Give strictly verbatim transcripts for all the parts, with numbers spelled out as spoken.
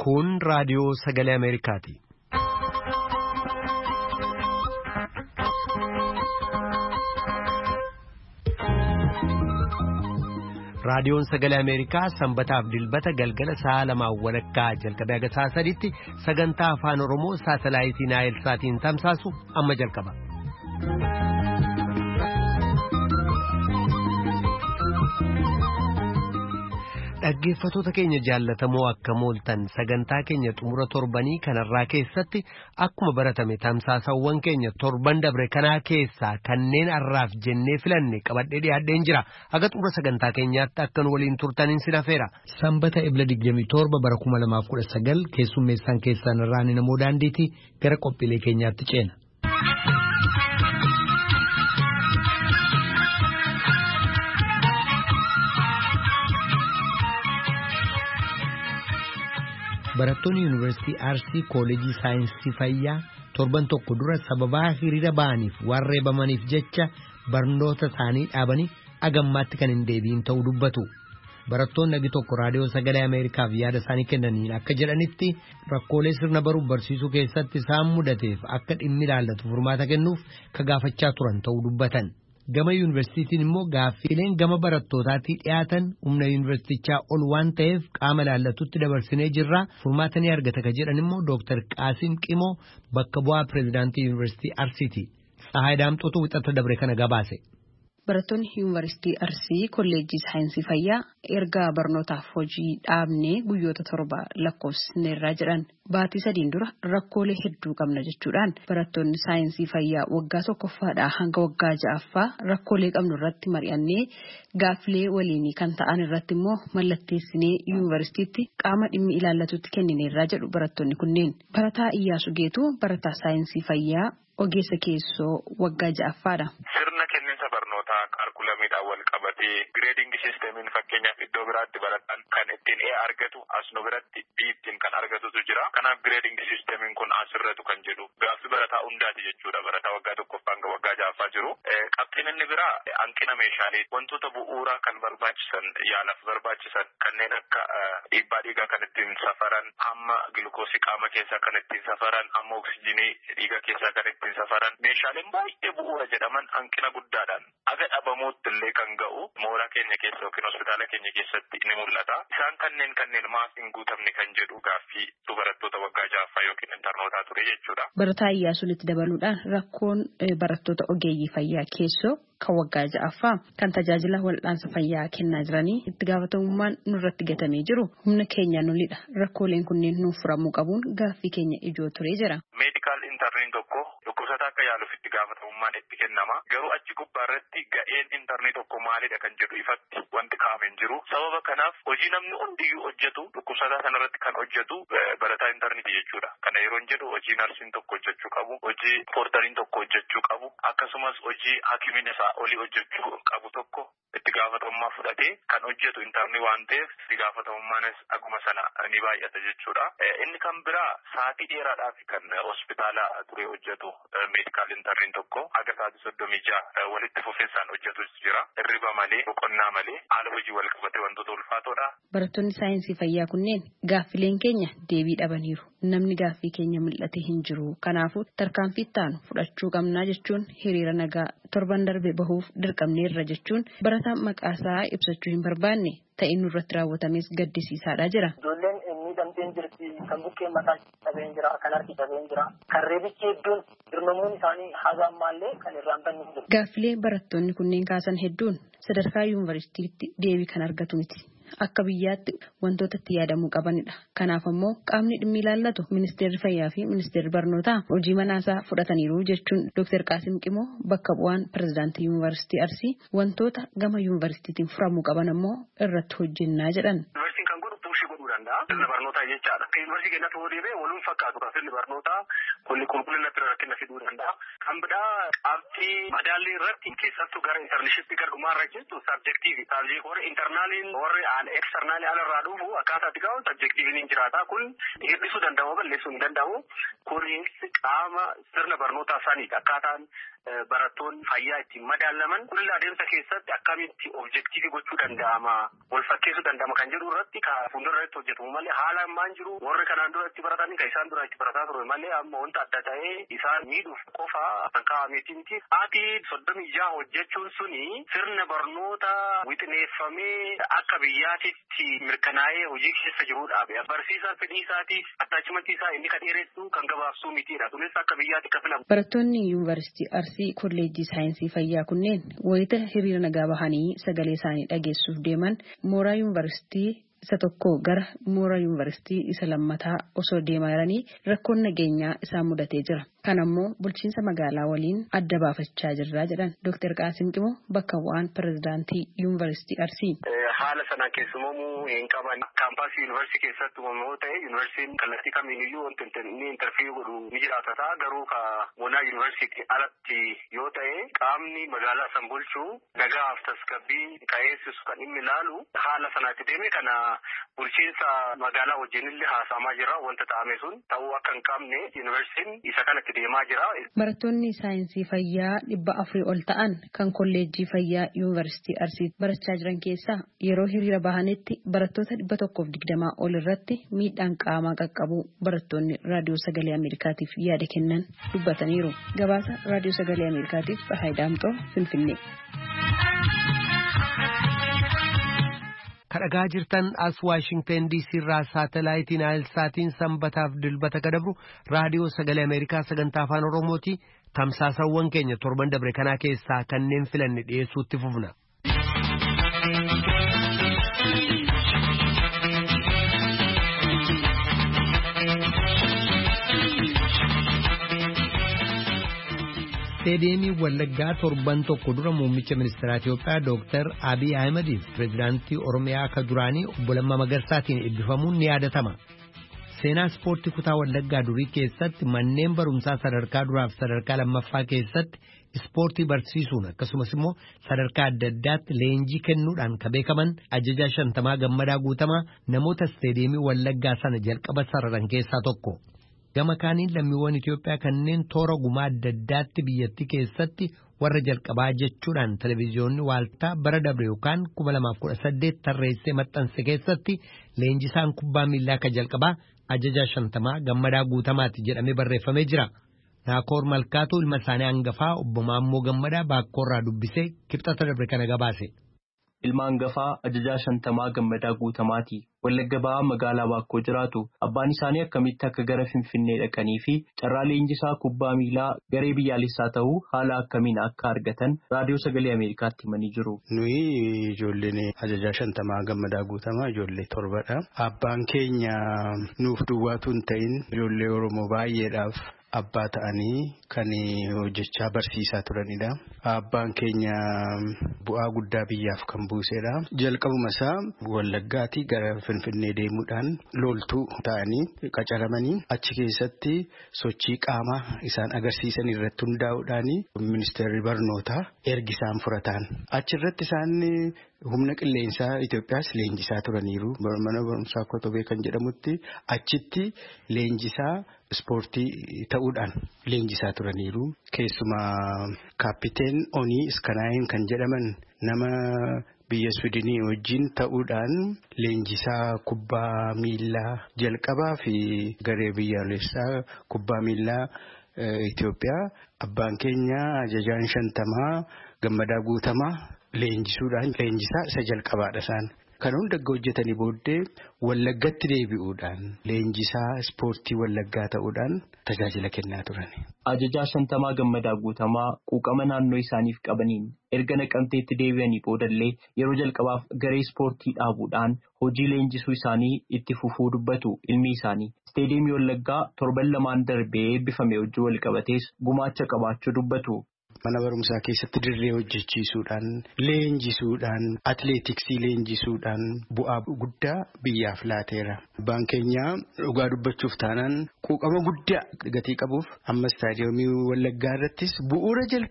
Kun raadiyoo sagalee Ameerikaati. Raadiyoon sagalee Ameerikaa sanbataaf dilbata galgala sa'a lamaan walakkaa jalqabee haga sa'a sadiitti sagantaa afaan Oromoo saatalaayitii Naayil Saatiin tamsaasu amma jalqaba. Dhaggeeffattoota keenya jaallatamoo akka mooltan sagantaa keenya xumura torbanii kanarraa keessatti akkuma baratame tamsaasawwan keenya torban dabre kanaa keessaa kanneen har'aaf jennee filanne qabadhee dhiyaadheen jira. Haga xumura sagantaa keenyaatti akka nu waliin turtaniin sin affeera. Sanbata Ebla digdamii torba bara kuma lamaaf kudha sagal keessummeessaan keessan irraan namoo daandiitii gara qophiilee keenyaatti ceena. Barattoonni Yuunivarsiitii Arsii Kooleejii Saayinsii Fayyaa torban tokko dura sababaa hiriira ba'aniif waan reebamaniif jecha barnoota isaanii dhaabanii agammaatti kan hin deebiin ta'uu dubbatu. Barattoonni agi tokko raadiyoo sagalee Ameerikaaf yaada isaanii kennaniin akka jedhanitti rakkoolee sirna baruuf barsiisuu keessatti isaan mudateef akka dhimmi ilaallatu furmaata kennuuf ka gaafachaa turan ta'uu dubbatan. Gama yuunivarsiitiin immoo gaaffiileen gama barattootaatti dhiyaatan humna yuunivarsiitichaa ol waan ta'eef qaama ilaallatutti dabarsinee jirra furmaata ni argata ka jedhan immoo Dooktar Qaasim Qimoo bakka bu'aa pireezidaantii yuunivarsiitii Arsiiti. Tsahaay Daamxootu wixata dabre kana gabaase. Barattoonni Yuunivarsiitii Arsii Kolleejjii Saayinsii Fayyaa erga barnootaaf hojii dhaabnee guyyoota torba lakkoofsineerraa jedhan baatii sadiin dura rakkoolee hedduu qabna jechuudhaan barattoonni saayinsii fayyaa waggaa tokkoffaadhaa hanga waggaa ja'affaa rakkoolee qabnu irratti mari'annee gaaffilee waliinii kan ta'an irratti immoo mallatteessinee yuunivarsiitiitti qaama dhimmi ilaallatutti kennineerraa jedhu barattoonni kunneen. Barataa Iyyaasuu Geetuu barataa saayinsii fayyaa ogeessa keessoo waggaa ja'affaadha. Sirna kenniinsa barnootaa kaalkulamiidhaan wal qabatee gireedingi siistemiin fakkeenyaaf iddoo biraatti barataan kan ittiin A argatu as nu biratti B ittiin kan argatutu jira. Kanaaf gireedingi siistemiin kun asirratu kan jedhu gaaffii barataa hundaati jechuudha. Barataa waggaa tokkoffaa hanga waggaa ja'affaa jiru. Qabxiin inni biraa hanqina meeshaalee wantoota bu'uuraa kan barbaachisan yaalaaf barbaachisan kanneen akka dhiibbaa dhiigaa kan ittiin safaran hamma gilukoosii qaama keessaa kan ittiin safaran hamma oksijiinii dhiiga keessaa kan ittiin safaran meeshaaleen baay'ee bu'uura jedhaman hanqina guddaadhaan aga dhabamuutti illee kan ga'u mooraa keenya keessa yookiin hospitaala keenya keessatti ni mul'ata. Isaan kanneen kanneen maaf hin guutamne kan jedhu gaaffii barattoota waggaa ja'affaa yookiin intarnootaa ture jechuudha. Barataa Iyyaasuutti dabaluudhaan rakkoon barattoota ogeeyyii fayyaa keessoo kan waggaa ja'affaa kan tajaajila wal'aansa fayyaa kennaa jiranii itti gaafatamummaan nurratti gatamee jiru humna keenya nolidha. Rakkooleen kunneen nuuf furamuu qabuun gaaffii keenya ijoo ture jira. Meedikaal intarniin tokko dhukkubsataa akka yaaluuf itti gaafatamummaan itti kennama. Garuu achi gubbaa irratti ga'een intarnii tokko maalidha kan jedhu ifatti wanti kaa'amee jiru. Sababa kanaaf hojii namni hundiyyuu hojjetu dhukkubsataa sanarratti kan hojjetu barataa intarniiti jechuudha. Kana yeroo jedhu hojii narsiin tokko hojjechuu qabu, hojii poortariin tokko hojjechuu qabu, akkasumas hojii hakimiin isaa olii hojjechuu qabu tokko itti gaafatamummaa fudhatee kan hojjetu intarnii waan ta'eef itti gaafatamummaanis aguma sana ni baay'ata jechuudha. Inni kan biraa sa'aatii dheeraadhaaf kan hospitaala ture hojjetu meedikaal intarniin tokko haga sa'aatii soddomii ja'a walitti fufinsaan hojjetus jira. Hirriba malee boqonnaa malee haala hojii wal qabatee wantoota ulfaatoodha. Barattoonni saayinsii fayyaa kunneen gaaffileen keenya deebii dhabaniiru. Namni gaaffii keenya mul'ate hin jiru. Kanaafuu tarkaanfii ittaanu fudhachuu qabnaa jechuun hiriira nagaa torban darbe bahuuf dirqamneerra jechuun barataan maqaasaa ibsachuu hin barbaanne ta'in nurratti raawwatames gaddisiisaadha jira. Ijoolleen miidhamteen jirti kan bukkeen mataa qabeen jira kan harki qabeen jira kan reebichi hedduun dirmamuun isaanii haga ammaallee kan irraan banne jiru. Gaaffilee barattoonni kunneen kaasan hedduun sadarkaa yuunivarsiitiitti deebii kan argatu miti. Akka biyyaatti wantoota itti yaadamuu qabanidha. Kanaaf ammoo qaamni dhimmi ilaallatu ministeerri fayyaa fi ministeerri barnootaa hojii manaasaa fudhataniiru jechuun Dooktar Qaasim Qimoo bakka bu'aan pireezidaantii yuunivarsiitii Arsii wantoota gama yuunivarsiitiitiin furamuu qaban ammoo irratti hojjennaa jedhan. Sirni barnootaa jechaadha. Kan yuunivarsiitii keenyatti hoo deebi'e waluun fakkaatu kan sirni barnootaa kunni qulqullina irratti rakkina fiduu danda'a. Kan biraa qabxii madaallii irratti keessattuu gara intarneeshippii gara dhumaa irra jettu sabjektiivi. Sabjektii warri intarnaaliin warri eksternaalii alarraa dhufu akkaataa itti ga'u sabjektiiviin hin jiraata. Kun hir'isuu danda'u balleessuu hin danda'u. Kunis qaama sirna barnootaa saniidha. Akkaataan barattoonni fayyaa ittiin madaalaman kulla adeemsa keessatti akkamitti objektiivii gochuu danda'ama wal fakkeessuu danda'ama kan jedhu irratti ka fuuldura irratti hojjetamu malee haala ammaan jiru warri kanaan dura itti baratanii kan isaan dura itti barataa ture malee amma wanta adda ta'ee isaan miidhuuf qofa kan kaa'ameetinti ati soddomii jaha hojjechuun suni sirna barnoota wixineeffamee akka biyyaatitti mirkanaa'ee hojii keessa jiruudha. Barsiisaan fedhii isaatiif attaachimantii isaa inni kan dheeressu kan gabaabsuu mitiidha. Kunis akka biyyaatti akka filamu. Barattoonni yuunivarsiitii Arsii kolleejjii saayinsii fayyaa kunneen wayita hiriira nagaa bahanii sagalee isaanii dhageessuuf deeman mooraa yuunivarsiitii isa tokko gara mooraa yuunivarsiitii isa lammataa osoo deemaa jiranii rakkoon nageenyaa isaan mudatee jira. Kan ammoo bulchiinsa magaalaa waliin adda baafachaa jirra jedhan Dooktar Qaasim Qimoo bakka bu'aan pirezidaantii yuunivarsiitii Arsii. Haala sanaan keessumamuu hin qaban kaampaasii yuunivarsiitii keessatti uumamuu ta'e yuunivarsiitiin kallattii kamiiniyyuu wanti inni intarfiyuu godhu ni jiraata ta'a garuu ka mooraa yuunivarsiitii alatti yoo ta'e qaamni magaalaa san bulchuu nagaaf tasgabbii ka'eessisu kan inni ilaalu haala sanaatti deeme kana bulchiinsa magaalaa wajjin illee haasamaa jira wanta ta'ame sun ta'uu akka hin qabne yuunivarsiitiin isa kanatti deemaa jira. Barattoonni saayinsii fayyaa dhibba afurii ol ta'an kan kolleejjii fayyaa yuunivarsiitii Arsii barachaa jiran keessaa yeroo hiriira bahanitti barattoota dhibba tokkoof digdamaa ol irratti miidhaan qaamaa qaqqabu barattoonni raadiyoo sagalee Ameerikaatiif yaada kennan dubbataniiru. Gabaasa raadiyoo sagalee Ameerikaatiif Bahaay Daamxoo Finfinnee. Kadhagaa jirtan as Waashingtan D C irraa saatalaayitiin Aayilsaatiin sanbataaf dilbata kadabru raadiyoo sagalee Ameerikaa sagantaa afaan Oromooti. Tamsaasawwan keenya torban dabre kanaa keessaa kanneen filanne dhiyeessuutti fufna. Stadiyeemii Wallaggaa torban tokko dura muummicha ministeera Itiyoophiyaa Dooktar Abiy Ahimadiif pirezidaantii Oromiyaa akka duraanii obbo Lammaa Magarsaatiin eebbifamuun ni yaadatama. Seenaa ispoortii kutaa Wallaggaa durii keessatti manneen barumsaa sadarkaa duraaf sadarkaa lammaffaa keessatti ispoortii barsiisuun akkasumas immoo sadarkaa adda addaatti leenjii kennuudhaan kan beekaman ajajaa shantamaa Gammadaa Guutamaa namoota stadiyeemii Wallaggaa sana jalqaba sararan keessaa tokko. Gama kaaniin lammiiwwan Itiyoophiyaa kanneen toora gumaa adda addaatti biyyattii keessatti warra jalqabaa jechuudhaan televiziyoonni waaltaa bara dabre yookaan kuma lamaaf kudha saddeet tarreessee maxxanse keessatti leenjisaan kubbaa miilaa akka jalqabaa ajajaa shantamaa Gammadaa Guutamaati jedhamee barreeffamee jira. Naakoor Malkaatu ilma isaanii hangafaa obbo Maammoo Gammadaa baakkoorraa dubbisee kibxata dabre kana gabaase. Ilma hangafaa ajajaa shantamaa Gammadaa Guutamaati. Wallagga ba'aa magaalaa Baakkoo jiraatu. Abbaan isaanii akkamitti akka gara Finfinnee dhaqanii fi carraa leenjisaa kubbaa miilaa garee biyyaalessaa ta'uu haala akkamiin akka argatan raadiyoo sagalee Ameerikaatti himanii jiru. Nuyi ijoolleen ajajaa shantamaa Gammadaa Guutamaa ijoollee torbadha. Abbaan keenya nuuf duwwaatu hin ta'in ijoollee Oromoo baay'eedhaaf abbaa ta'anii kan hojjechaa barsiisaa turanidha. Abbaan keenya bu'aa guddaa biyyaaf kan buusedha. Jalqabuma isaa Wallaggaatii gara Finfinnee deemuudhaan loltuu ta'anii qacaramanii achi keessatti sochii qaamaa isaan agarsiisan irratti hundaa'uudhaan ministeerri barnootaa ergi isaan furatan. Achirratti isaan humna qilleensaa Itoophiyaas leenjisaa turaniiru. Mana barumsaa Kotobee kan jedhamutti achitti leenjisaa ispoortii ta'uudhaan leenjisaa turaniiru. Keessumaa kaappiteen Onii Iskanaayin kan jedhaman nama biyya Swidinii wajjin ta'uudhaan leenjisaa kubbaa miilaa jalqabaa fi garee biyyaalessaa kubbaa miilaa Itoophiyaa abbaan keenya ajajaan shantamaa Gammadaa Guutamaa leenjisuudhaan leenjisaa isa jalqabaadha isaan. Kan hunda hojjetanii booddee Wallaggatti deebi'uudhaan leenjisaa ispoortii Wallaggaa ta'uudhaan tajaajila kennaa turan. Ajajaa shantamaa Gammadaa Guutamaa quuqama naannoo isaaniif qabaniin erga Naqamteetti deebi'anii boodallee yeroo jalqabaaf garee ispoortii dhaabuudhaan hojii leenjisuu isaanii itti fufuu dubbatu ilmi isaanii. Isteediyeemii Wallaggaa torban lamaan darbee eebbifame hojii wal qabatees gumaacha qabaachuu dubbatu. Mana barumsaa keessatti dirree hojjechiisuudhaan leenjisuudhaan atileetiksii leenjisuudhaan bu'aa guddaa biyyaaf laateera. Abbaan keenya dhugaa dubbachuuf taanaan quuqama guddaa gatii qabuuf amma istaadiyoomii Wallaggaa irrattis bu'uura jalqaba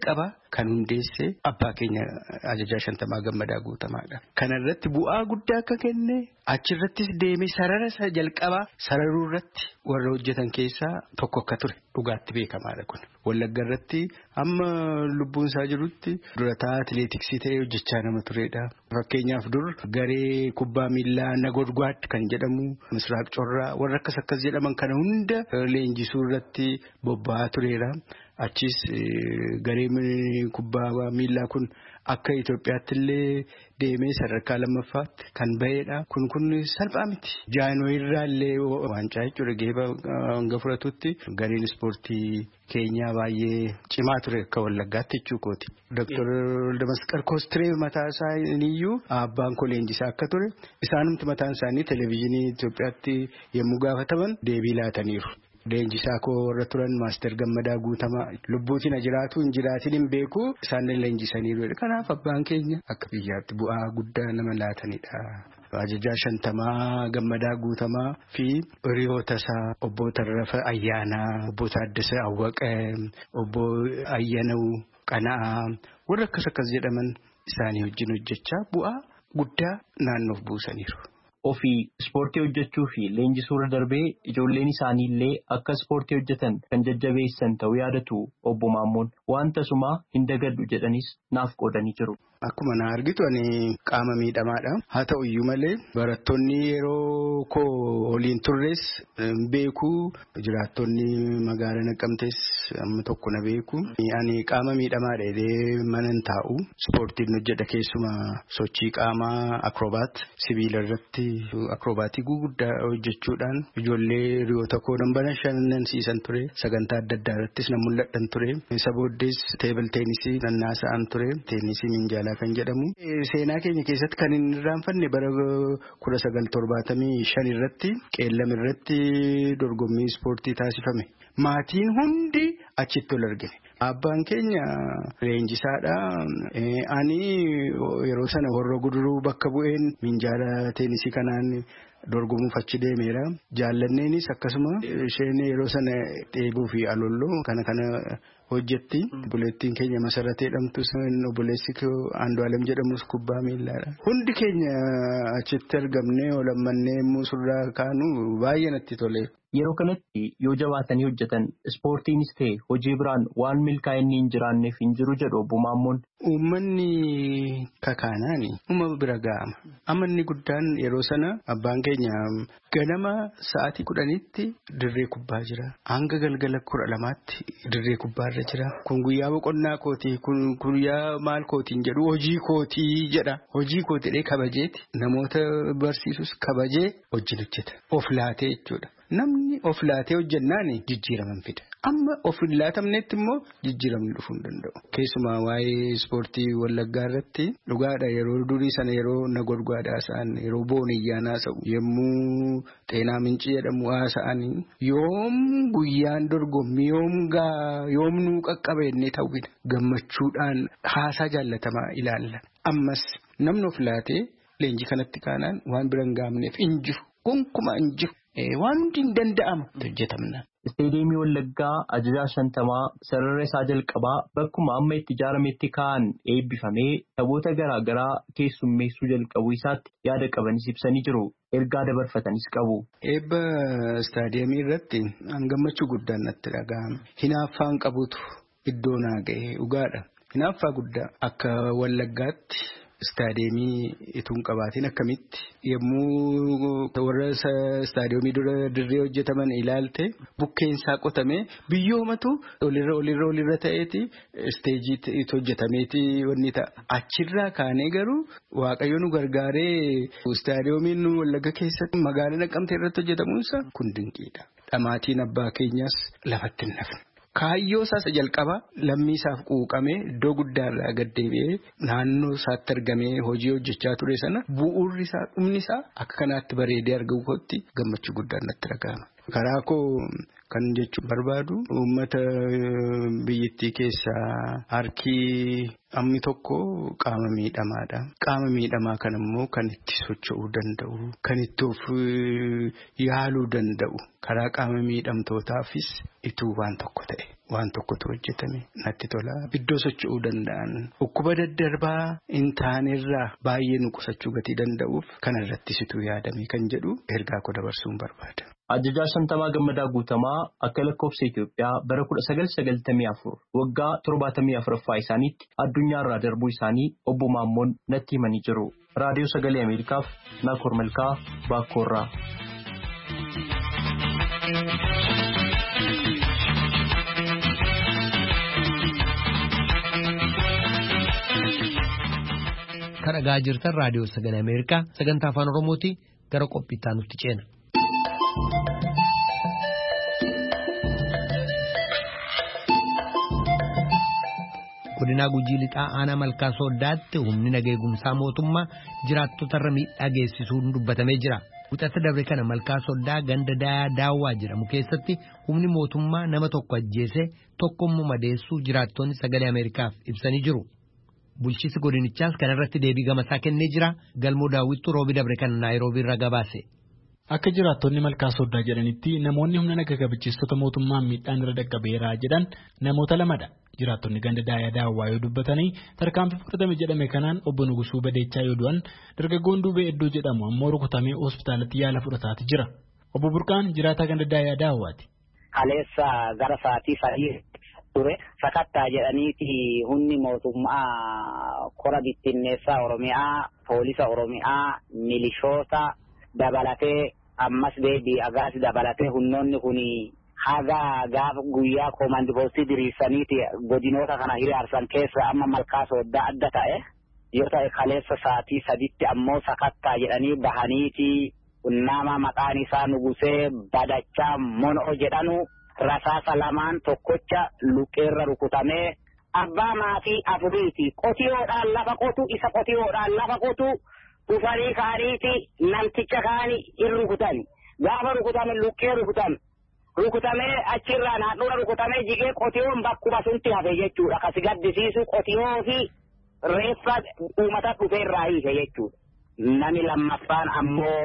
kan hundeesse abbaa keenya ajajaa shantamaa gammadaa guutamaadha. Kanarratti bu'aa guddaa akka kenne achirrattis deemee sarara isa jalqabaa sararuu irratti warra hojjetan keessaa tokko akka ture dhugaatti beekamaadha kun. Wallagga irratti amma lubbuun isaa jirutti durataa atileetiksii ta'ee hojjechaa nama turedha. Fakkeenyaaf dur garee kubbaa miillaa Nagodgwaad kan jedhamu Misraaq Corraa warra akkas akkas jedhaman kana hunda leenjisuu irratti bobba'aa turedha. Achis garee kubbaa miillaa kun akka Itoophiyaatti illee deemee sadarkaa lammaffaatti kan bahedha. Kun kun salphaa miti. Jaanoo irraa illee waancaa jechuudha geeba hanga fudhatutti gareen ispoortii keenyaa baay'ee cimaa ture akka Wallaggaatti jechuukooti. Dooktar Damasqal Koostiree mataa isaaniiyyuu abbaan koo leenjisaa akka ture isaanumti mataan isaanii televezyiinii Itoophiyaatti yommuu gaafataman deebii laataniiru. Leenjisaa koo warra turan Maaster Gammadaa Guutamaa lubbuutiin jiraatu hin jiraatin hin beeku isaan leenjisaniiru. Kanaaf abbaan keenya akka biyyaatti bu'aa guddaa nama laatanidha. Ajajaa shantamaa Gammadaa Guutamaa fi hiriyoota isaa obbo Tarrafa Ayyaanaa, obbo Taaddasee Awwaqee, obbo Ayyanuu Qana'aa warra akkas akkas jedhaman isaanii wajjin hojjechaa bu'aa guddaa naannoof buusaniiru. Ofii ispoortii hojjechuu fi leenjisuurra darbee ijoolleen isaanii illee akka ispoortii hojjetan kan jajjabeessan ta'uu yaadatu obbo Maammoon wanta sumaa hin dagadhu jedhanis naaf qoodanii jiru. Akkuma na argitu ani qaama miidhamaadha. Haa ta'u iyyuu malee barattoonni yeroo koo waliin turres beeku jiraattonni magaalaa Naqqamtees amma tokko na beeku. Ani qaama miidhamaadha jedhee mana hin taa'u. Ispoortiin hojjedha keessumaa sochii qaamaa akrobaat sibiila irratti akrobaatii guguddaa hojjechuudhaan ijoollee hiriyoota koo nan bashannansiisan ture. Sagantaa adda addaa irrattis nan mul'adhan ture. Isa booddees teebil teenisii nan naasa'an ture. Teenisii minjaalaa kan jedhamu. Seenaa keenya keessatti kan hin irraanfanne bara kudha sagal torbaatamii shan irratti qeellam irratti dorgommii ispoortii taasifame. Maatiin hundi achitti ol argine. Abbaan keenya leenjisaadha. Ani yeroo sana Horroo Guduruu bakka bu'een minjaala teenisii kanaan dorgomuuf achi deemeera. Jaallanneenis akkasuma isheen yeroo sana dheebuu fi alolloo kana kana hojjetti. Buleettiin keenya Masaratee jedhamtus obboleessi Andu'aalem jedhamus kubbaa miillaadha. Hundi keenya achitti argamnee olammannee muusurraa kaanu baay'ee natti tole. Yeroo kanatti yoo jabaatanii hojjetan ispoortiinis ta'e hojii biraan waan milkaa'inni hin jiraanneef hin jiru jedhu obbo Maammoon. Uummanni kakaanaani uumama bira ga'ama. Amanni guddaan yeroo sana abbaan keenya ganama sa'aatii kudhanitti dirree kubbaa jira. Hanga galgala kudha lamaatti dirree kubbaarra jira. Kun guyyaa boqonnaa kooti. Kun guyyaa maal kootiin jedhu hojii kootii jedha. Hojii kootiidhee kabajeeti. Namoota barsiisus kabajee hojii hojjeta. Of laatee jechuudha. Namni of laatee hojjennaan jijjiiraman fida. Amma of hin laatamnetti immoo jijjiiramni dhufuu hin danda'u. Keessumaa waa'ee ispoortii Wallaggaa irratti dhugaadha yeroo durii sana yeroo Nagodgwaad haasa'an yeroo Booniyyaa haasa'u yommuu Xeenaa Mincii jedhamu haasa'an yoom guyyaan dorgommii yoom gaa yoom nuu qaqqabeennee ta'uudha gammachuudhaan haasaa jaallatamaa ilaalla. Ammas namni of laatee leenjii kanatti kaanaan waan bira hin gaamneef hin jiru. Gonkumaa hin jiru. Waan hundi hin danda'amu hojjetamna. Isteediyeemii Wallaggaa ajajaa shantamaa sarara isaa jalqabaa bakkuma amma itti ijaarametti ka'an eebbifamee taphoota garaa garaa keessummeessuu jalqabuu isaatti yaada qabanis ibsanii jiru. Ergaa dabarfatanis qabu. Eebba istaadiyeemii irratti gammachuu guddaan natti dhaga'ame. Hinaaffaan qabutu iddoo naa ga'e dhugaadha. Hinaaffaa guddaa akka Wallaggaatti. Istaadiyeemii ituun qabaatiin akkamitti yommuu warra istaadiyeemii dura dirree hojjetaman ilaalte bukkeensaa qotamee biyyoomatu olirra olirra olirra ta'eeti isteejii hojjetameeti wanni ta'a. Achirraa kaanee garuu Waaqayyo nu gargaaree istaadiyeemiin nu Wallagga keessatti magaalaa Naqqamtee irratti hojjetamuunsa kun dinqiidha. Dhamaatiin abbaa keenyas lafatti hin nafne. Kaayyoo isaas jalqabaa lammii isaaf quuqamee iddoo guddaarraa gad deebi'ee naannoo isaatti argamee hojii hojjechaa ture sana bu'uurri isaa dhumni isaa akka kanaatti bareedee argamu kootti gammachuu guddaan natti dhaga'ama. Karaa koo kan jechuun barbaadu uummata biyyattii keessaa harki ammi tokko qaama miidhamaadha. Qaama miidhamaa kan immoo kan itti socho'uu danda'u, kan itti of yaaluu danda'u karaa qaama miidhamtootaafis ituu waan tokko ta'e. Waan tokkotu hojjetame natti tola. Iddoo socho'uu danda'an dhukkuba daddarbaa hin taanerraa baay'ee nu qusachuu gatii danda'uuf kana irratti situu yaadame kan jedhu ergaa koo dabarsuun barbaada. Ajajaa Shantamaa Gammadaa Guutamaa akka lakkoofsa Itoophiyaa bara kudha sagal sagaltamii afur waggaa torbaatamii afuraffaa isaaniitti addunyaarraa darbuu isaanii obbo Maammoon natti himanii jiru. Raadiyoo Sagalee Ameerikaaf Naakoor Malkaa Baakkoorraa. Kan dhagaa jirtan raadiyoo Sagalee Ameerikaa sagantaa afaan Oromooti gara qophiittaa nutti ceena. Godina Gujii Lixaa Aanaa Malkaa Sooddaatti humni nageegumsaa mootummaa jiraattotarra miidhaa geessisuun dubbatamee jira. Wixata dabre kana Malkaa Sooddaa ganda Daayaa Daawwaa jedhamu keessatti humni mootummaa nama tokko ajjeesee tokkommoo madeessuu jiraattonni Sagalee Ameerikaaf ibsanii jiru. Bulchiinsi godinichaas kanarratti deebii gamasaa kennee jira. Galmoo Daawwittuu roobi dabre kana Naayiroobii irraa gabaase. Akka jiraattonni Malkaa Sooddaa jedhanitti namoonni humna naga kabachiistota mootummaa miidhaan irra dhaqqabeeraa jedhan namoota lamadha. Jiraattonni ganda Daayaa Daawwaa yoo dubbatanii tarkaanfii fudhatame jedhame kanaan obbo Nugusuu Badeechaa yoo du'an dargaggoon Duubee Eddoo jedhamu ammoo rukutamee hospitaalatti yaala fudhataati jira. Obbo Burqaan jiraataa ganda Daayaa Daawwaati. Kaleessa gara sa'aatii sadii ture sakattaa jedhaniiti humni mootummaa kora bittinneessaa Oromiyaa, poolisa Oromiyaa, milishoota dabalatee ammas deebii agaasi dabalatee humnoonni kuni haga gaafa guyyaa koomandi poostii diriirsaniiti godinoota kana hiriirsan keessa amma Malkaa Sooddaa adda ta'e yoo ta'e kaleessa sa'aatii saditti ammoo sakattaa jedhanii bahaniiti nama maqaan isaa Nugusee Badachaa Mono'o jedhanu rasaasa lamaan tokkocha luqeerra rukutamee abbaa maatii afuriiti qotiyoodhaan lafa qotu isa qotiyoodhaan lafa qotu dhufanii kaaniiti namticha kaani in rukutani gaafa rukutame luqqee rukutame rukutamee achirraa naannoo rukutamee jigee qotiyoon bakkuma sunti hafe jechuudha kasi gaddisiisu qotiyoo fi reeffa uummata dhufee irraa hiike jechuudha. Nami lammaffaan ammoo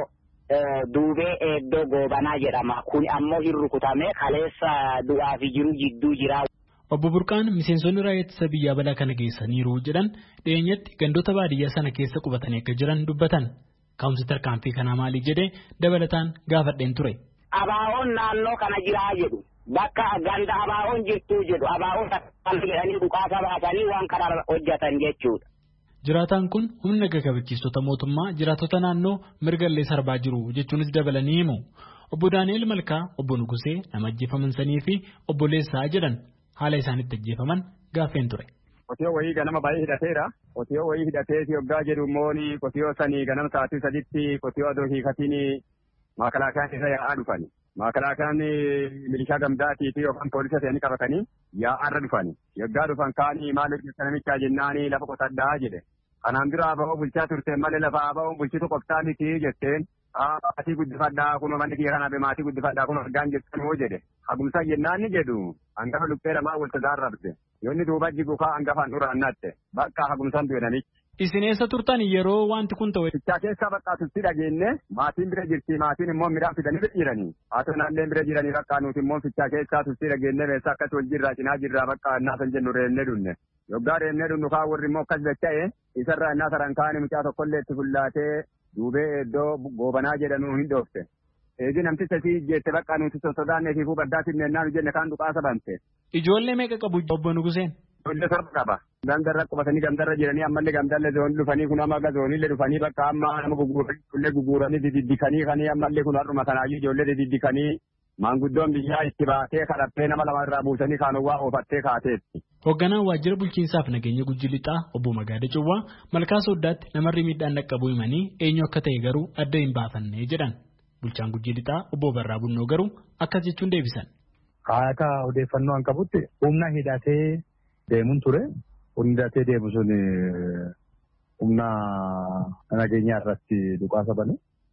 Duubee Eddoo Goobanaa jedhama kun ammoo hin rukutamee kaleessa du'aa fi jiru jidduu jira. Obbo Burqaan miseensonni raayyaa ittisa biyyaa balaa kana geessaniiru jedhan dhiyeenyatti gandoota baadiyyaa sana keessa qubatanii akka jiran dubbatan. Ka'umsi tarkaanfii kanaa maali jedhee dabalataan gaafadheen ture. Abaa'oon naannoo kana jiraa jedhu bakka ganda abaa'oon jirtuu jedhu abaa'oon takkaan jedhanii dhukaasa baasanii waan kana hojjetan jechuudha. Jiraataan kun humna naga kabachiistota mootummaa jiraattota naannoo mirgallee sarbaa jiru jechuunis dabalanii himu. Obbo Daani'el Malkaa, Obbo Nugusee nama ajjeefaman sanii fi obboleessaa jedhan haala isaanitti ajjeefaman gaaffeen ture. Qotiyoo wayii ganama baay'ee hidhateera. Qotiyoo wayii hidhateeti yoggaa jedhu immoo qotiyoo sanii ganama sa'aatii saditti qotiyoo adoo hiikatiin maakalaakaan isa yaa'aa dhufani. Maakalaakaan milishaa gamdaatii fi yookaan poolisa ta'anii qabatanii yaa'aarra dhufani. Yoggaa dhufan kaanii maal hojjetan namichaa jennaanii lafa qotadhaa jedhe. Kanaan dura aba'oo bulchaa turteen malee lafa aba'oon bulchitu qoftaa miti jetteen maatii guddifadhaa kun manni kiyya kanaa maatii guddifadhaa kun argaan jettan hoo jedhe. Hagumsaa jennaan ni jedhu hangafa lubbee lamaa wal tasaarrabde. Yoonni duuba jigu kaa hangafaan dhuraannatte bakka hagumsaan du'e namichi. Isin eessa turtan yeroo wanti kun ta'e? Fichaa keessaa bakka tutti dhageenye maatiin bira jirti maatiin immoo midhaan fidanii jiranii. Haa ta'u naallee bira jiranii bakka nuti immoo fichaa keessaa tutti dhageenye beessa akkas wal jirraa cinaa jirraa bakka annaasan jennu reennee dunne. Yoggaa reennee dunnu kaa warri immoo akkas dacha'e isarraa innaa saran kaanii mucaa tokkollee itti fullaatee Duubee Eddoo Goobanaa jedhanuu hin dhoofte. Eegi namticha sii jette bakka nuti sosodaannee fi baddaa sinnennaa nu jenne kaan dhukaasa bante. Ijoollee meeqa qabu Obbo Nuguseen? Ijoollee torba qaba. Gandarra qubatanii gandarra jiranii ammallee gandarra zoonii dhufanii kun amma zooniillee dhufanii bakka amma nama guguranii guguranii dididdikanii kanii ammallee kun har'uma kanaayyuu ijoollee dididdikanii maanguddoon biyyaa itti baatee kadhattee nama lama irraa buusanii kaanowwaa oofattee kaateetti. Hoogganaan waajjira bulchiinsaaf nageenya Gujii Lixaa Obbo Magaada Cuwwaa Malkaa Sooddaatti namarri miidhaan dhaqqabuu himanii eenyu akka ta'e garuu adda hin baafanne jedhan. Bulchaan Gujii Lixaa Obbo Barraa Bunnoo garuu akkas jechuun deebisan. Akka odeeffannoo an qabutti humna hidhatee deemuun ture. Humni hidhatee deemu sun humna nageenyaa irratti dhukaasa bane.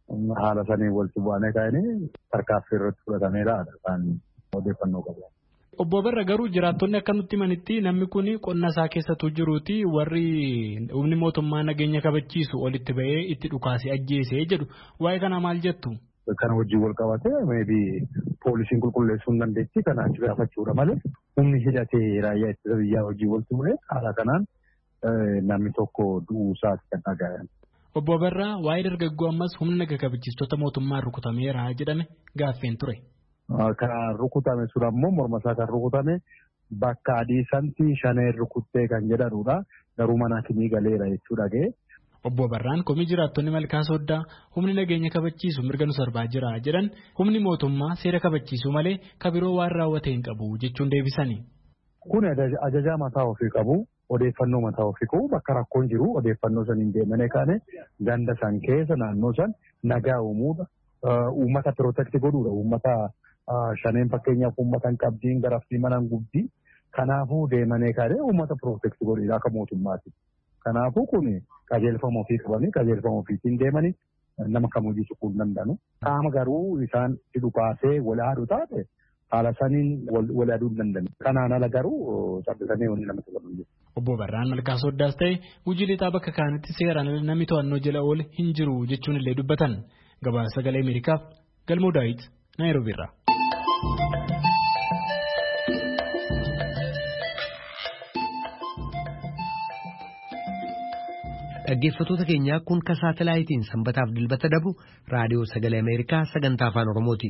haala sanii walitti bu'anii ka'anii tarkaaffii irratti fudhatameera kan odeeffannoo qabu. Obbo Barra garuu jiraattonni akka nutti himanitti namni kun qonna isaa keessattuu jiruuti warri humni mootummaa nageenya kabachiisu olitti ba'ee itti dhukaasee ajjeesee jedhu waa'ee kana maal jettu? Kana wajjin wal qabatee maybii poolisiin qulqulleessuu hin dandeetti kana achi gaafachuudha malee humni hidhatee raayyaa ittisa biyyaa wajjin walitti bu'ee haala kanaan namni tokko du'uu isaati kan dhagaa'an. Obbo Barraa waa'ee dargaggoo ammas humna naga kabachiistota mootummaa rukutameera jedhame gaaffeen ture. Kan rukutame sun ammoo morma isaa kan rukutame bakka adii santi shaneen rukuttee kan jedhanudha. Garuu mana kinii galeera jechuudha ga'e. Obbo Barraan komii jiraattonni malkaa sooddaa humni nageenya kabachiisu mirga nu sarbaa jira jedhan humni mootummaa seera kabachiisu malee kabiroo waan raawwate hin qabu jechuun deebisanii. Kun ajajaa mataa ofii qabu odeeffannoo mataa ofii qabu bakka rakkoon jiru odeeffannoo san hin deemane kaane ganda san keessa naannoo san nagaa uumuudha. Uummata pirootekti godhuudha. Uummata shaneen fakkeenyaaf uummata hin qabdiin garaftii mana gubdii kanaafuu deemane kaane uummata pirootekti godhuudha akka mootummaati. Kanaafuu kun qajeelfama ofii qabanii qajeelfama ofiitiin deemanii nama kamuyyuu suquu hin danda'anu. Qaama garuu isaan dhukaasee wal haadhu taate haala saniin wal haadhuu hin danda'an. Kanaan ala garuu sabbisanii wanni namatti tolu. Obbo Barraan malkaa sooddaas ta'e hojii lixaa bakka kaanitti seeraan namni to'annoo jala oole hin jiru jechuun illee dubbatan. Gabaasa sagalee Ameerikaaf Galmoo Daawit Naayiroobii irraa. Dhaggeeffattoota keenyaa kun ka saatalaayitiin sanbataaf dilbata dabu raadiyoo sagalee Ameerikaa sagantaa afaan Oromooti.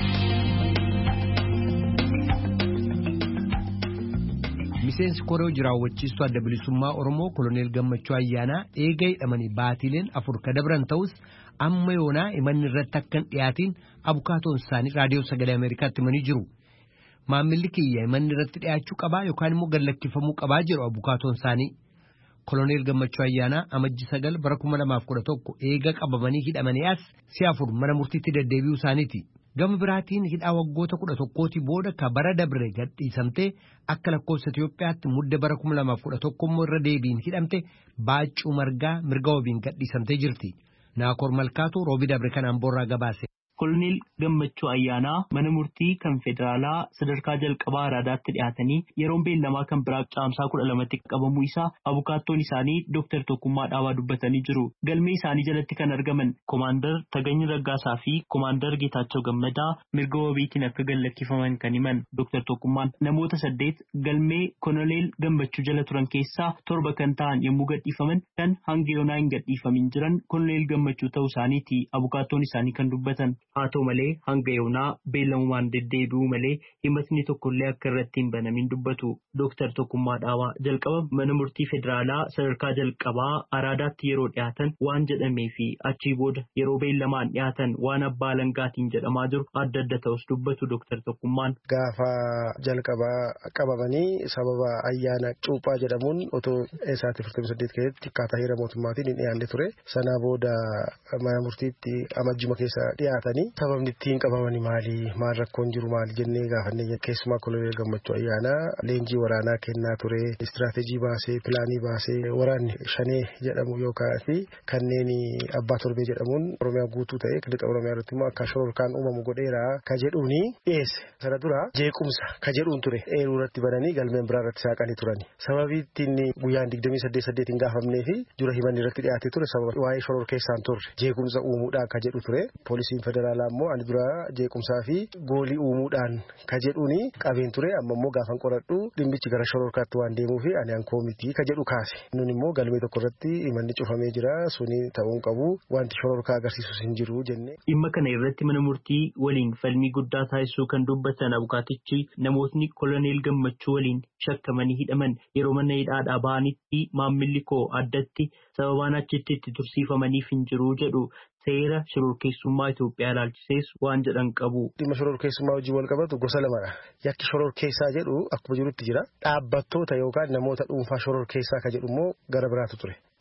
Miseensi koree hojii raawwachiistuu adda bilisummaa Oromoo Koloneel Gammachuu Ayyaanaa eega hidhamanii baatiileen afur ka dabran ta'us amma yoonaa imanni irratti akkan dhiyaatiin abukaatoon isaanii raadiyoo sagalee Ameerikaatti himanii jiru. Maammilli kiyya imanni irratti dhiyaachuu qabaa yookaan immoo gallakkifamuu qabaa jedhu abukaatoon isaanii. Koloneel Gammachuu Ayyaanaa amajji sagal bara kuma lamaaf kudha tokko eega qabamanii hidhamanii as si'a afur mana murtiitti deddeebi'uu isaaniiti. Gama biraatiin hidhaa waggoota kudha tokkooti booda ka bara dabre gadhiisamtee akka lakkoofsa Itoophiyaatti mudde bara kuma lamaaf kudha tokko immoo irra deebiin hidhamte Baaccuu Margaa mirga wabiin gadhiisamtee jirti. Naakoor Malkaatu roobii dabre kanaan boorraa gabaase. Koloneel Gammachuu Ayyaanaa mana murtii kan federaalaa sadarkaa jalqabaa araadaatti dhiyaatanii yeroon beellamaa kan biraa caamsaa kudha lamatti qabamuu isaa abukaattoon isaanii Dooktar Tokkummaa Dhaabaa dubbatanii jiru. Galmee isaanii jalatti kan argaman Komaandar Tagany Raggaasaa fi Komaandar Geetaachoo Gammadaa mirga wabiitiin akka gallakkifaman kan himan Dooktar Tokkummaan namoota saddeet galmee Koloneel Gammachuu jala turan keessaa torba kan ta'an yommuu gadhiifaman kan hanga yoonaa hin gadhiifamin jiran Koloneel Gammachuu ta'uu isaaniiti abukaattoon isaanii kan dubbatan. Haa ta'u malee hanga yoonaa beellamumaan deddeebi'uu malee himatni tokkollee akka irratti hin banamin dubbatu. Dooktar Tokkummaa Dhaabaa jalqaba mana murtii federaalaa sadarkaa jalqabaa araadaatti yeroo dhiyaatan waan jedhamee fi achii booda yeroo beellamaan dhiyaatan waan abbaa alangaatiin jedhamaa jiru adda adda ta'us dubbatu Dooktar Tokkummaan. Gaafa jalqabaa qabamanii sababa ayyaana cuuphaa jedhamuun otoo eessaatti afurtamii saddeet keessatti akkaataa heera mootummaatiin hin dhiyaanne ture. Sanaa booda mana murtiitti amajjuma keessa dhiyaatanii sababni ittiin qabamanii maali maal rakkoon jiru maali jennee gaafannee keessumaa Koloneel Gammachuu Ayyaanaa leenjii waraanaa kennaa ture istiraateejii baasee pilaanii baasee waraanni shanee jedhamu yookaan fi kanneen abbaa torbee jedhamuun Oromiyaa guutuu ta'e lixa Oromiyaa irratti immoo akka shororkaan uumamu godheera ka jedhuuni dhiyeesse. Sana dura jeequmsa ka jedhuun ture eeruu irratti bananii galmeen biraa irratti saaqanii turani. Sababii ittiin guyyaan digdamii saddeet saddeet hin gaafamnee fi dura himanni irratti dhiyaatee ture sababa waa'ee shoror keessaan turre jeequmsa uumuudhaan ka jedhu ture. Poolisiin federaalaa immoo ani dura jeequmsaa fi goolii uumuudhaan ka jedhuuni qabeen ture amma immoo gaafan qoradhu dhimmichi gara shororkaatti waan deemuu fi ani ankoo miti ka jedhu kaase. Nun immoo galmee tokko irratti imanni cufamee jira suni ta'uun qabu wanti shororkaa agarsiisus hin jiru jenne. Dhimma kana irratti mana murtii waliin falmii guddaa taasisuu kan dubbatan abukaatichi namootni Koloneel Gammachuu waliin shakkamanii hidhaman yeroo mana hidhaadhaa ba'anitti maammilli koo addatti sababaan achitti itti tursiifamaniif hin jiru jedhu. Seera shororkeessummaa Itoophiyaa ilaalchisees waan jedhan qabu. Dhimma shororkeessummaa wajjin wal qabatu gosa lamadha. Yakki shororkeessaa jedhu akkuma jirutti jira. Dhaabbattoota yookaan namoota dhuunfaa shororkeessaa ka jedhu immoo gara biraatu ture.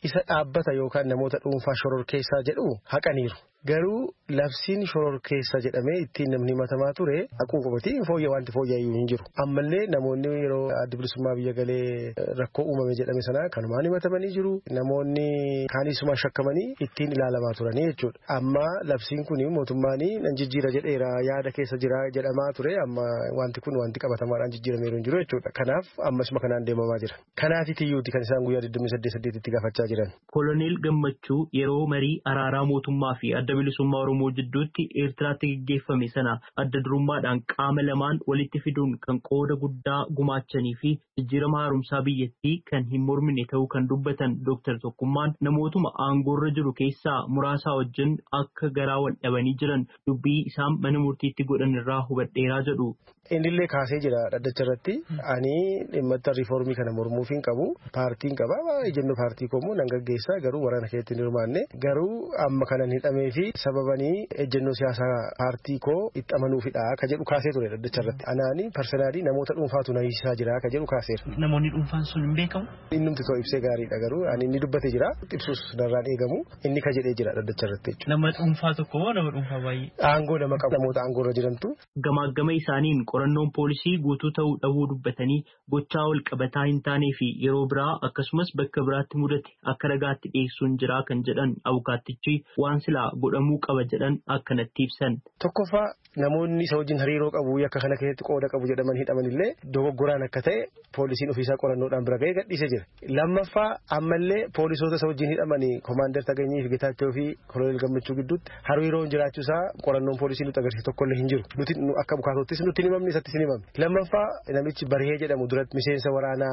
isa dhaabbata yookaan namoota dhuunfaa shororkeessaa jedhu haqaniiru. Garuu labsiin shororkeessa jedhamee ittiin namni himatamaa ture akkuma qabatii fooyya wanti fooyya'uu hin jiru. Ammallee namoonni yeroo adda bilisummaa biyya galee rakkoo uumame jedhame sana kanumaan himatamanii jiru. Namoonni kaanisuma shakkamanii ittiin ilaalamaa turanii jechuudha. Amma labsiin kun mootummaan nan jijjiira jedheera yaada keessa jira jedhamaa ture. Amma wanti kun wanti qabatamaadhaan jijjiirameeru hin jiru jechuudha. Kanaaf ammasuma kanaan deemamaa jira. Kanaaf iyyuuti kan isaan guyyaa digdamii saddeet saddeetitti gaafachaa jiran. Koloneel Gammachuu yeroo marii araaraa mootummaa fi adda bilisummaa Oromoo jidduutti Eertiraatti gaggeeffame sana adda durummaadhaan qaama lamaan walitti fiduun kan qooda guddaa gumaachanii fi jijjiirama haaromsaa biyyattii kan hin mormine ta'uu kan dubbatan Dooktar Tokkummaan namootuma aangoorra jiru keessaa muraasaa wajjin akka garaa wal dhabanii jiran dubbii isaan mana murtiitti godhan irraa hubadheeraa jedhu. Indillee kaasee jira dhaddacha irratti ani dhimma riifoormii kana mormuuf hin qabu paartiin qaba ejennoo paartii koommoo nan gaggeessaa garuu waraana keessatti hin hirmaanne garuu amma kanan hidhamee fi sababanii ejennoo siyaasaa paartii koo itti amanuufidha ka jedhu kaasee ture dhaddacha irratti anaani parsanaalii namoota dhuunfaatu na hiisaa jira ka jedhu kaaseera. Namoonni dhuunfaan sun hin beekamu? Innumti too ibsee gaariidha garuu ani inni dubbate jira ibsus narraan eegamu inni ka jedhee jira dhaddacha irratti jechuudha. Nama dhuunfaa tokko moo nama dhuunfaa baay'ee? Aangoo nama qabu namoota aangoorra jirantu. Gamaagama isaaniin qorannoon poolisii guutuu ta'uu dhabuu dubbatanii gochaa wal qabataa hin taanee fi yeroo biraa akkasumas bakka biraatti mudate akka ragaatti dhiyeessuun jiraa kan jedhan abukaattichi waan silaa godhamuu qaba jedhan akkanatti ibsan. Tokkoffaa namoonni isa wajjin hariiroo qabu yakka kana keessatti qooda qabu jedhaman hidhaman illee dogoggoraan akka ta'e poolisiin ofiisaa qorannoodhaan bira ga'ee gadhiisee jira. Lammaffaa ammallee poolisoota isa wajjin hidhamanii Komaander Taganyii fi Getaachoo fi Koloneel Gammachuu gidduutti hariiroon jiraachuusaa qorannoon poolisii nutti agarsiise tokkollee hin jiru. Nuti akka abukaatottis nutti hin himamne isatti hin himamne. Lammaffaa namichi Barihee jedhamu duratti miseensa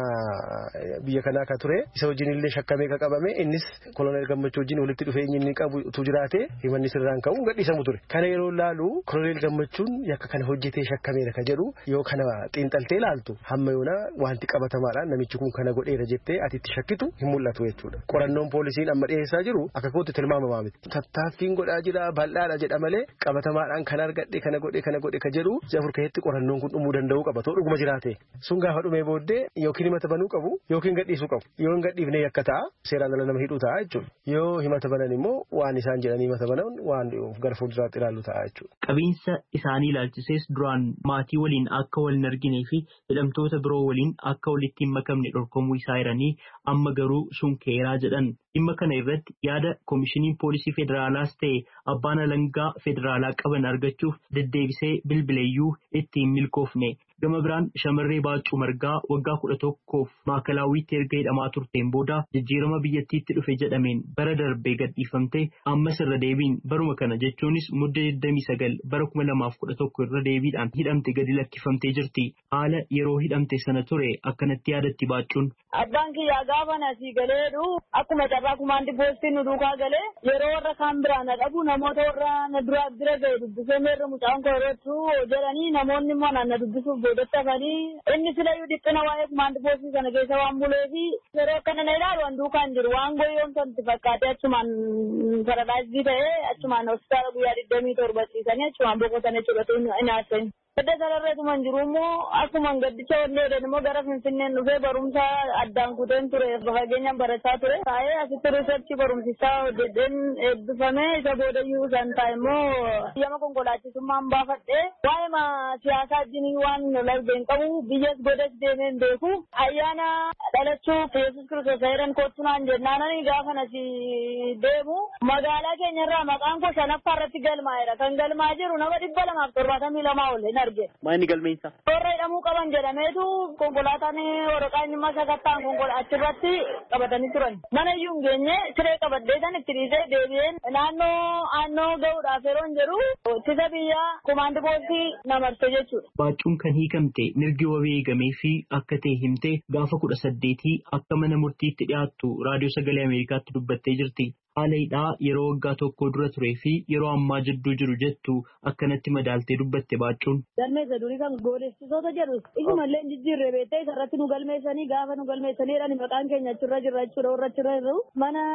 waraanaa biyya kanaa ka ture isa wajjin illee shakkamee ka qabame innis Koloneel Gammachuu wajjin walitti dhufeenyi inni qabu utuu jiraate himanni sirraan ka'uun gadhiisamu ture. Kana yeroo laalu Koloneel Gammachuun yakka kana hojjetee shakkameera ka jedhu yoo kana xiinxaltee laaltu hamma yoona wanti qabatamaadhaan namichi kun kana godheera jettee ati itti shakkitu hin mul'atu jechuudha. Qorannoon poolisiin amma dhiyeessaa jiru akka kootti tilmaamamaa miti. Tattaaffiin godhaa jira bal'aadha jedha malee qabatamaadhaan kana argadhe kana godhe kana godhe ka jedhu jafur keessatti qorannoon kun dhumuu danda'uu qaba ta'uu dhuguma jiraate. Sun gaafa dhumee booddee yookiin himata banuu qabu yookiin gadhiisuu qabu. Yoo hin gadhiifne yakka ta'a seeraan ala nama hidhuu ta'a jechuudha. Yoo himata banan immoo waan isaan jedhanii himata banan waan gara fuulduraatti ilaallu ta'a jechuudha. Qabiinsa isaanii ilaalchisees duraan maatii waliin akka wal hin arginee fi hidhamtoota biroo waliin akka walitti hin makamne dhorkamuu isaa jiranii amma garuu sun keeraa jedhan. Dhimma kana irratti yaada Koomishiniin Poolisii Federaalaas ta'e abbaan alangaa federaalaa qaban argachuuf deddeebisee bilbileeyyuu itti hin milkoofne. Gama biraan shamarree Baaccuu Margaa waggaa kudha tokkoof maakalaawwiitti erga hidhamaa turteen booda jijjiirama biyyattiitti dhufe jedhameen bara darbee gadhiifamte ammas irra deebiin baruma kana jechuunis muddee digdamii sagal bara kuma lamaaf kudha tokko irra deebiidhaan hidhamte gadi lakkifamtee jirti. Haala yeroo hidhamte sana ture akkanatti yaadatti Baaccuun. Abbaan kiyyaa gaafa nasii galeedhu akkuma carraa kumaandi poostiin nu duukaa galee yeroo warra kaan biraa na dhabu namoota warra na duraa bira ga'e dubbisee meerra mucaan koorootu jedhanii namoonni immoo na dubbisuuf booddettafanii inni silayyuu dhiphina waa'ee kumaandi poostii sana keessa waan bulee fi yeroo akkana na ilaalu waan duukaan jiru waan goyoon santi fakkaatee achumaan paradaasii ta'ee achumaan hospitaala guyyaa digdamii torba ciisanii achumaan boqotan jechuudha inni haasa'in. Gadda sararreetuma hin jiru immoo akkuma gaddicha walleedhan immoo gara Finfinneen dhufee barumsa addaan kuteen ture fageenyaan barachaa ture. Taa'ee asitti riisarchii barumsisaa hojjeteen eebbifamee isa boodayyuu san taa'e immoo yama konkolaachisummaan baafadhee waa'ee siyaasaa wajjin waan lalbeen qabu biyyas godas deemeen beeku ayyaana dhalachuuf Yesuus Kiristoos heeran kottunaan jennaananii gaafa nasi deemu magaalaa keenyarraa maqaan koo shanaffaa irratti galmaa'eera. Kan galmaa jiru nama dhibba lamaaf torbaatamii lamaa ol. Maanni galmeessa? Warra hidhamuu qaban jedhameetu konkolaataan waraqaa inni masa kattaan achirratti qabatanii turan. Mana iyyuu hin geenye siree qabadhee san itti dhiisee deebi'een naannoo aannoo ga'uudhaaf yeroo hin jedhu ittisa biyyaa kumaandi poostii na marse jechuudha. Baaccuun kan hiikamte mirgi wabii eegamee fi akka ta'e himtee gaafa kudha saddeetii akka mana murtiitti dhiyaattu raadiyoo sagalee Ameerikaatti dubbattee jirti. Haala hidhaa yeroo waggaa tokko dura turee fi yeroo ammaa jidduu jiru jettu akkanatti madaaltee dubbatte Baaccuun. Galmeessa durii kan goodessisoota jedhu isumallee jijjiirree beektee isarratti nu galmeessanii gaafa nu galmeessaniidhaan maqaan keenya achirra jirra jechuudha warra achirra jiru mana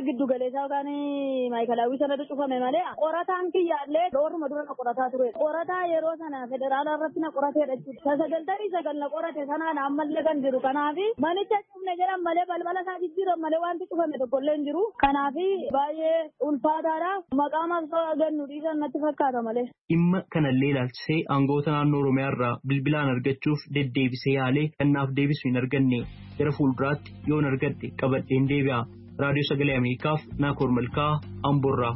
giddu galeessaa yookaan maayikalaawwii sanatu cufame malee qorataan kiyyaallee dooruma dura na qorataa ture. Qorataa yeroo sana federaala irratti na qorateedha jechuudha. Sagaltamii sagal na qorate sanaan ammallee kan jiru. Kanaaf manicha cufne jedhan malee balbala isaa jijjiiran malee wanti cufame tokkollee hin jiru. Kanaaf baay'ee ulfaataadha. Maqaa maqaa gannu dhiisan natti fakkaata malee. Dhimma kanallee ilaalchisee aangoota naannoo Oromiyaa irraa bilbilaan argachuuf deddeebisee yaalee kannaaf deebisu hin arganne. Gara fuulduraatti yoon argadhe qabadheen deebi'a. Raadiyoo Sagalee Ameerikaaf Naakoor Malkaa Amboorraa.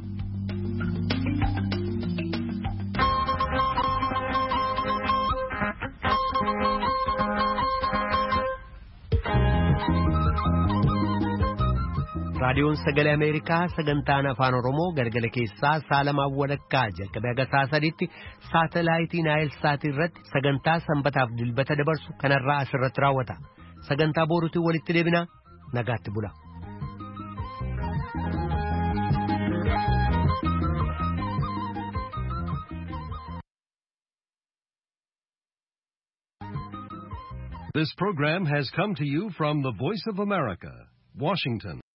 Raadiyoon Sagalee Ameerikaa sagantaan afaan Oromoo galgala keessaa saalamaa walakkaa jalqabee haga sa'a sadiitti saatalaayitii Naayil Saatii irratti sagantaa sanbataaf dilbata dabarsu kanarraa asirratti raawwata. Sagantaa booruutiin walitti deebina nagaatti bula. This program has come to you from the Voice of America, Washington.